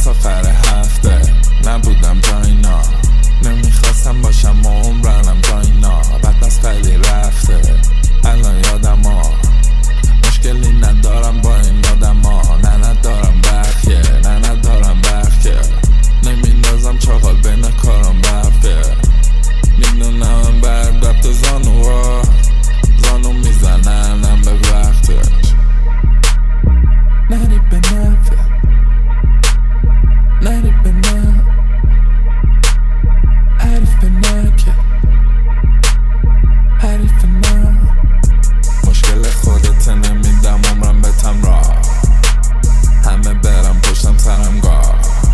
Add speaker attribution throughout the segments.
Speaker 1: آخر هفته نبودم جا اینا، نمیخواستم باشم عمرنم جا اینا. بعد از خیلی رفته الان یادم ها، مشکلی ندارم با این آدم ها. نه ندارم برخیه، نه ندارم برخیه، نمیندازم چاقال بین کارم برفیه. میدونم بعد رفت زانوها زانو میزننم به وقتش. نری به نفه نری به نه، حریف به نکه حریف نه. مشکل خودت نمیدم عمرم بتم را، همه برم پشتم سرم گاه.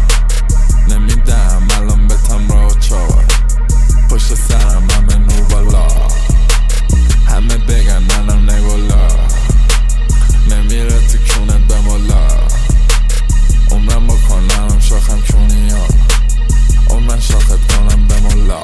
Speaker 1: نمیدم الان بتم را و چاور پشت سرم همه نور بالا. همه بگن منم نگولا، نمیره تو کونت به مولا. عمرم بکنم شاخم کونی ها، عمرم شاخت کنم به مولا.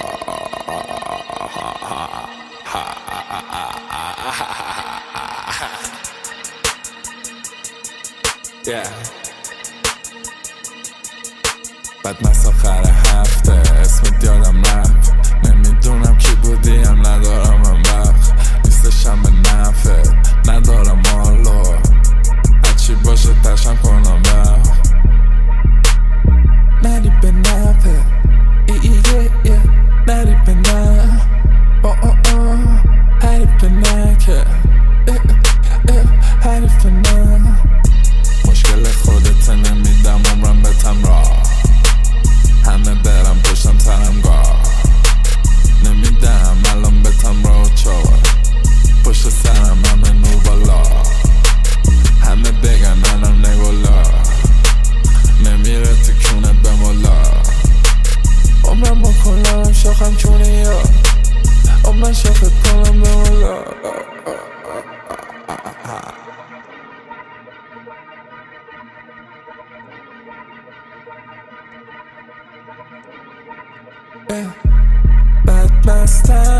Speaker 1: بعد مست آخر هفته اسمت یادم رفت، نمیدونم کی بودی هم ندارم هم وقت. نیستشم به نفت ندارم حالو، هرچی باشه تشم کنم وقت. نری به نفت نری به نه، حریف به نکه حریف نه. مشکل خودت نمیدم عمرم بتم را، همه برم پشتم سرم گاه. نمیدم الان بتم را و چاور پشت سرم همه نور بالا. همه بگن منم نگولا، نمیره تو کونت به مولا. عمرم بکنم شاخم کونی ها، عمرم شاخت کنم به مولا. بعد مستم